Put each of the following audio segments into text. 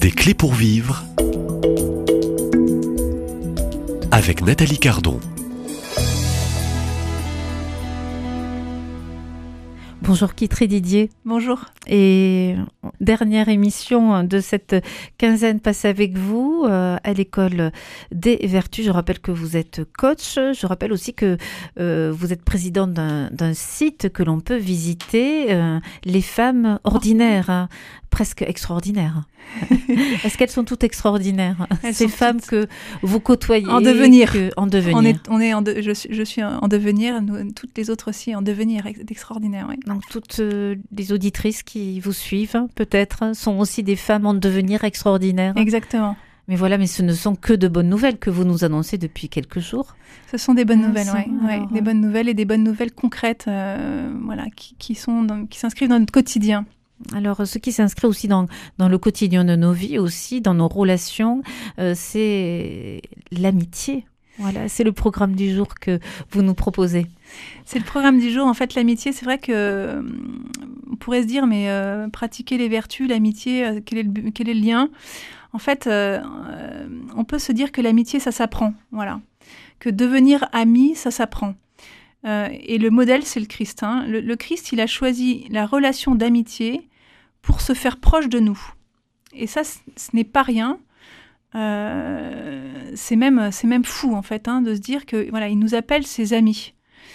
Des clés pour vivre avec Nathalie Cardon. Bonjour Kitry Didier. Bonjour. Et dernière émission de cette quinzaine passée avec vous à l'école des Vertus. Je rappelle que vous êtes coach. Je rappelle aussi que vous êtes présidente d'un site que l'on peut visiter, Les Femmes Ordinaires, presque extraordinaires. Est-ce qu'elles sont toutes extraordinaires, ces femmes que vous côtoyez? En devenir. Je suis en devenir, toutes les autres aussi en devenir, d'extraordinaire. Oui. Donc toutes les auditrices qui vous suivent, peut-être, sont aussi des femmes en devenir extraordinaires. Exactement. Mais voilà, mais ce ne sont que de bonnes nouvelles que vous nous annoncez depuis quelques jours. Ce sont des bonnes nouvelles, oui. Des bonnes nouvelles et des bonnes nouvelles concrètes, qui s'inscrivent dans notre quotidien. Alors, ce qui s'inscrit aussi dans le quotidien de nos vies, aussi dans nos relations, c'est l'amitié. Voilà, c'est le programme du jour que vous nous proposez. C'est le programme du jour. En fait, l'amitié, c'est vrai que on pourrait se dire, mais pratiquer les vertus, l'amitié, quel est le lien ? En fait, on peut se dire que l'amitié, ça s'apprend. Voilà. Que devenir ami, ça s'apprend. Et le modèle, c'est le Christ. Hein. Le Christ, il a choisi la relation d'amitié pour se faire proche de nous. Et ça, ce n'est pas rien. C'est même fou, en fait, de se dire que voilà, il nous appelle ses amis.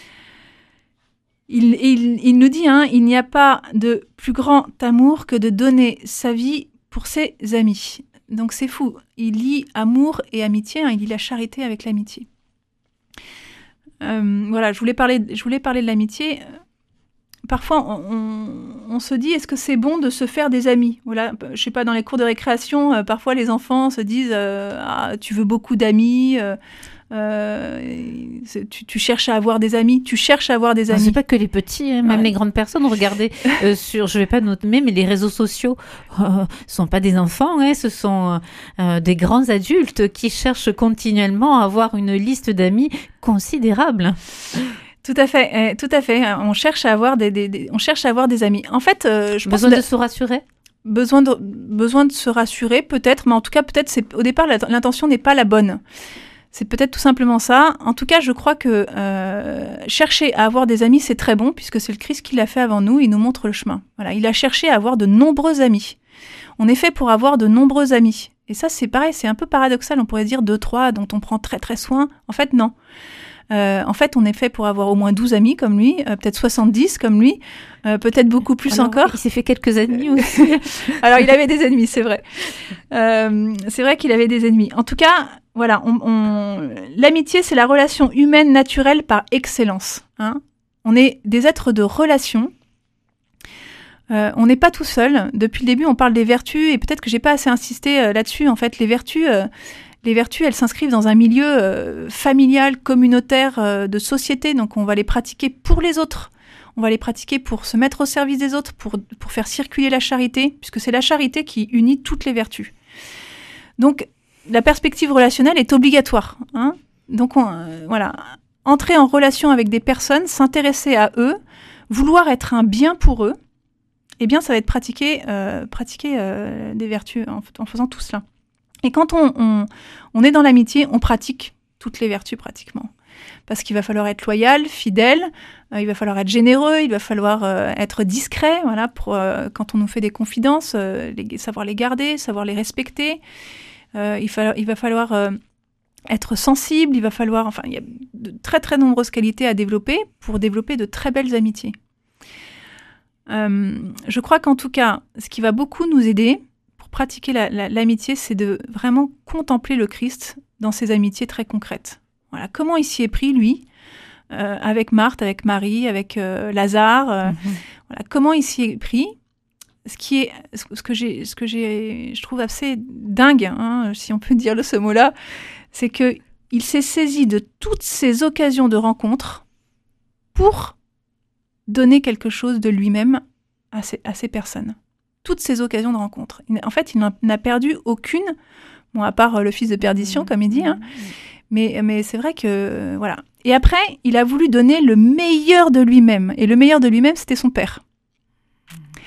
Il nous dit, il n'y a pas de plus grand amour que de donner sa vie pour ses amis. Donc c'est fou. Il lie amour et amitié. Il lie la charité avec l'amitié. Voilà, je voulais parler de l'amitié. Parfois, on se dit, est-ce que c'est bon de se faire des amis ? Voilà, je sais pas, dans les cours de récréation, parfois les enfants se disent, tu veux beaucoup d'amis, tu cherches à avoir des amis, C'est pas que les petits, même les grandes personnes. Regardez je vais pas nommer, mais les réseaux sociaux sont pas des enfants, ce sont des grands adultes qui cherchent continuellement à avoir une liste d'amis considérable. Tout à fait. On cherche à avoir des amis. En fait, je pense besoin de se rassurer. Besoin de se rassurer, peut-être, mais en tout cas, peut-être, au départ, l'intention n'est pas la bonne. C'est peut-être tout simplement ça. En tout cas, je crois que chercher à avoir des amis, c'est très bon, puisque c'est le Christ qui l'a fait avant nous, il nous montre le chemin. Voilà, il a cherché à avoir de nombreux amis. On est fait pour avoir de nombreux amis. Et ça, c'est pareil, c'est un peu paradoxal. On pourrait dire 2-3 dont on prend très très soin. En fait, non. En fait, on est fait pour avoir au moins 12 amis comme lui, peut-être 70 comme lui, peut-être beaucoup plus encore. Il s'est fait quelques ennemis aussi. Alors, il avait des ennemis, c'est vrai. C'est vrai qu'il avait des ennemis. En tout cas, voilà, l'amitié, c'est la relation humaine naturelle par excellence. On est des êtres de relation. On n'est pas tout seul. Depuis le début, on parle des vertus, et peut-être que j'ai pas assez insisté là-dessus. En fait, les vertus, elles s'inscrivent dans un milieu familial, communautaire, de société. Donc, on va les pratiquer pour les autres. On va les pratiquer pour se mettre au service des autres, pour faire circuler la charité, puisque c'est la charité qui unit toutes les vertus. Donc, la perspective relationnelle est obligatoire. Donc, voilà. Entrer en relation avec des personnes, s'intéresser à eux, vouloir être un bien pour eux, eh bien, ça va être pratiquer des vertus en faisant tout cela. Et quand on est dans l'amitié, on pratique toutes les vertus pratiquement. Parce qu'il va falloir être loyal, fidèle, il va falloir être généreux, il va falloir être discret, voilà, pour quand on nous fait des confidences, savoir les garder, savoir les respecter. Il va falloir être sensible, il y a de très très nombreuses qualités à développer pour développer de très belles amitiés. Je crois qu'en tout cas, ce qui va beaucoup nous aider pour pratiquer l'amitié, c'est de vraiment contempler le Christ dans ses amitiés très concrètes. Voilà, comment il s'y est pris, lui, avec Marthe, avec Marie, avec Lazare. Voilà, comment il s'y est pris. Ce que je trouve assez dingue, si on peut dire ce mot-là, c'est que il s'est saisi de toutes ces occasions de rencontre pour donner quelque chose de lui-même à ces personnes. Toutes ces occasions de rencontre. En fait, il n'en a perdu aucune, à part le fils de perdition, comme il dit. Mais c'est vrai que, voilà. Et après, il a voulu donner le meilleur de lui-même. Et le meilleur de lui-même, c'était son père.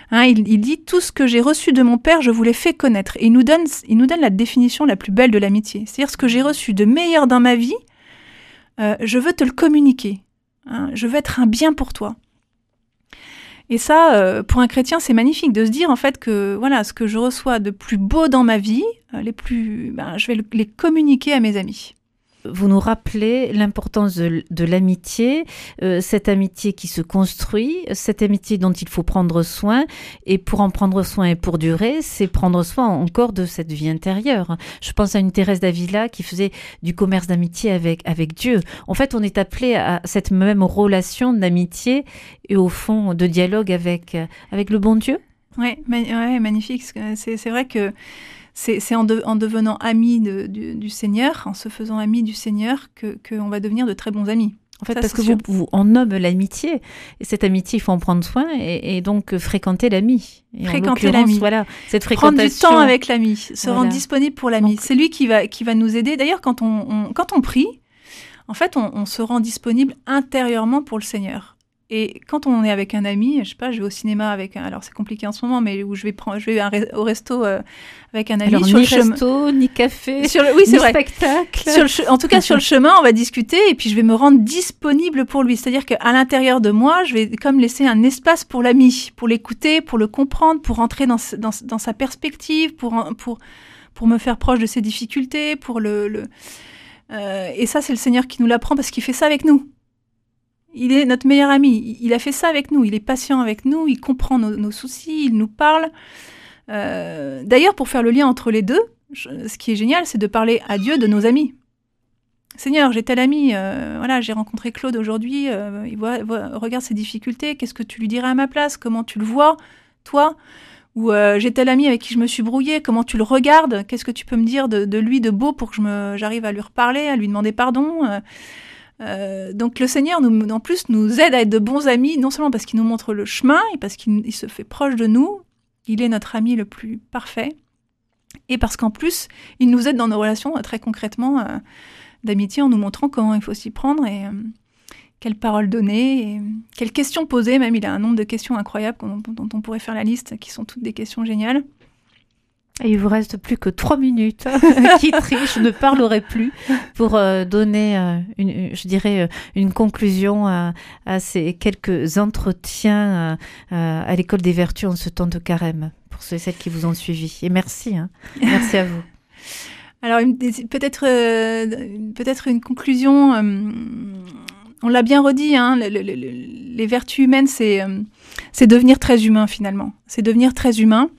Il dit « Tout ce que j'ai reçu de mon Père, je vous l'ai fait connaître ». Et il nous donne la définition la plus belle de l'amitié. C'est-à-dire ce que j'ai reçu de meilleur dans ma vie, je veux te le communiquer. Je veux être un bien pour toi. Et ça, pour un chrétien, c'est magnifique de se dire en fait que voilà, ce que je reçois de plus beau dans ma vie, je vais les communiquer à mes amis. Vous nous rappelez l'importance de l'amitié, cette amitié qui se construit, cette amitié dont il faut prendre soin. Et pour en prendre soin et pour durer, c'est prendre soin encore de cette vie intérieure. Je pense à une Thérèse d'Avila qui faisait du commerce d'amitié avec Dieu. En fait, on est appelé à cette même relation d'amitié et au fond de dialogue avec le bon Dieu. Ouais, magnifique. C'est vrai que c'est en devenant amis du Seigneur, en se faisant amis du Seigneur, qu'on va devenir de très bons amis. En fait, parce que on nomme l'amitié, et cette amitié, il faut en prendre soin, et donc fréquenter l'ami. Fréquenter l'ami. Voilà, cette fréquentation. Prendre du temps avec l'ami, se rendre disponible pour l'ami. Donc, c'est lui qui va nous aider. D'ailleurs, quand on prie, en fait, on se rend disponible intérieurement pour le Seigneur. Et quand on est avec un ami, je sais pas, je vais au cinéma alors c'est compliqué en ce moment, mais où je vais au resto avec un ami. Alors, ni resto, ni café, ni spectacle. En tout cas, sur le chemin, on va discuter et puis je vais me rendre disponible pour lui. C'est-à-dire qu'à l'intérieur de moi, je vais comme laisser un espace pour l'ami, pour l'écouter, pour le comprendre, pour entrer dans sa perspective, pour me faire proche de ses difficultés, et ça, c'est le Seigneur qui nous l'apprend parce qu'il fait ça avec nous. Il est notre meilleur ami. Il a fait ça avec nous. Il est patient avec nous. Il comprend nos soucis. Il nous parle. D'ailleurs, pour faire le lien entre les deux, ce qui est génial, c'est de parler à Dieu de nos amis. Seigneur, j'ai tel ami. J'ai rencontré Claude aujourd'hui. Regarde ses difficultés. Qu'est-ce que tu lui dirais à ma place? Comment tu le vois, toi? Ou j'ai tel ami avec qui je me suis brouillée. Comment tu le regardes? Qu'est-ce que tu peux me dire de lui de beau pour que j'arrive à lui reparler, à lui demander pardon? Donc le Seigneur en plus nous aide à être de bons amis, non seulement parce qu'il nous montre le chemin et parce qu'il se fait proche de nous, il est notre ami le plus parfait, et parce qu'en plus il nous aide dans nos relations très concrètement d'amitié en nous montrant comment il faut s'y prendre et quelles paroles donner et quelles questions poser. Même il a un nombre de questions incroyables dont on pourrait faire la liste, qui sont toutes des questions géniales. Et il vous reste plus que 3 minutes. Qui triche, je ne parlerai plus pour donner une conclusion à ces quelques entretiens à l'école des vertus en ce temps de carême pour ceux et celles qui vous ont suivi. Et merci, merci à vous. Alors peut-être une conclusion. On l'a bien redit, les vertus humaines, c'est devenir très humain finalement. C'est devenir très humain.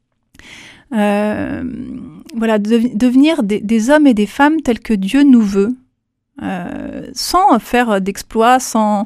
Devenir des hommes et des femmes tels que Dieu nous veut, sans faire d'exploits, sans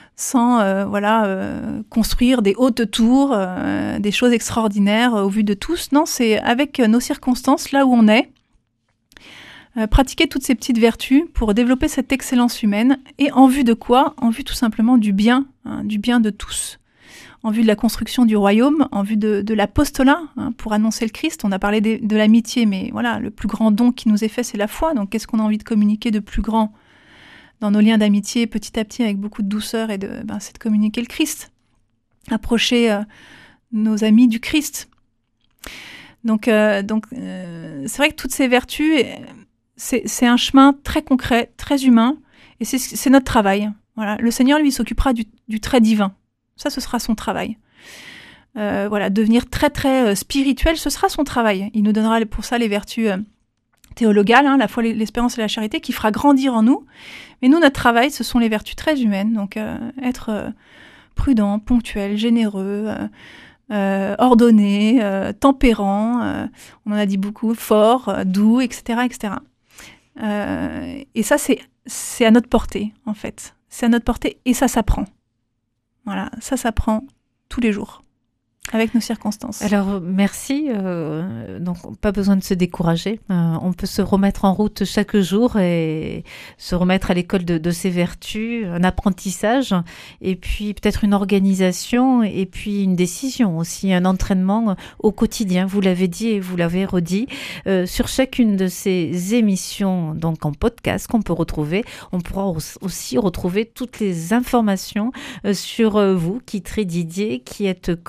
construire des hautes tours, des choses extraordinaires au vu de tous. Non, c'est avec nos circonstances, là où on est, pratiquer toutes ces petites vertus pour développer cette excellence humaine. Et en vue de quoi? En vue tout simplement du bien de tous. En vue de la construction du royaume, en vue de l'apostolat, pour annoncer le Christ. On a parlé de l'amitié, mais voilà, le plus grand don qui nous est fait, c'est la foi. Donc, qu'est-ce qu'on a envie de communiquer de plus grand dans nos liens d'amitié, petit à petit, avec beaucoup de douceur, c'est de communiquer le Christ. Approcher nos amis du Christ. Donc, c'est vrai que toutes ces vertus, c'est un chemin très concret, très humain, et c'est notre travail. Voilà. Le Seigneur, lui, s'occupera du très divin. Ça, ce sera son travail. Devenir très, très spirituel, ce sera son travail. Il nous donnera pour ça les vertus théologales, la foi, l'espérance et la charité, qui fera grandir en nous. Mais nous, notre travail, ce sont les vertus très humaines. Donc, être prudent, ponctuel, généreux, ordonné, tempérant, on en a dit beaucoup, fort, doux, etc., etc. Et ça, c'est à notre portée, en fait. C'est à notre portée et ça s'apprend. Voilà, ça s'apprend tous les jours, avec nos circonstances. Alors, merci. Donc, pas besoin de se décourager. On peut se remettre en route chaque jour et se remettre à l'école de ses vertus, un apprentissage, et puis peut-être une organisation, et puis une décision aussi, un entraînement au quotidien. Vous l'avez dit et vous l'avez redit. Sur chacune de ces émissions, donc en podcast qu'on peut retrouver, on pourra aussi retrouver toutes les informations sur vous, Kitry Didier, qui êtes coach,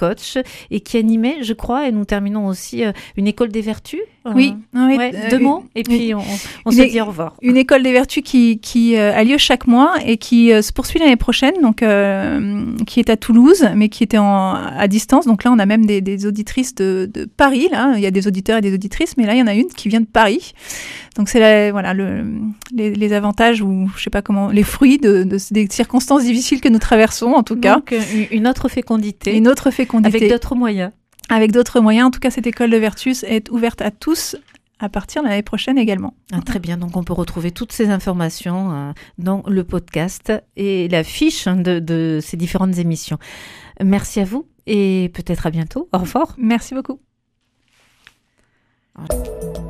et qui animait, je crois, et nous terminons aussi une école des vertus. Oui. Deux mots, et puis on se dit au revoir. Une école des vertus qui a lieu chaque mois et qui se poursuit l'année prochaine, donc qui est à Toulouse, mais qui était à distance. Donc là, on a même des auditrices de Paris. Là, il y a des auditeurs et des auditrices, mais là, il y en a une qui vient de Paris. Donc c'est les avantages ou je sais pas comment, les fruits des circonstances difficiles que nous traversons en tout cas. Donc une autre fécondité. Une autre fécondité. Avec d'autres moyens. Avec d'autres moyens. En tout cas, cette école de vertus est ouverte à tous à partir de l'année prochaine également. Très bien, donc on peut retrouver toutes ces informations dans le podcast et la fiche de ces différentes émissions. Merci à vous et peut-être à bientôt. Au revoir. Merci beaucoup. Au revoir.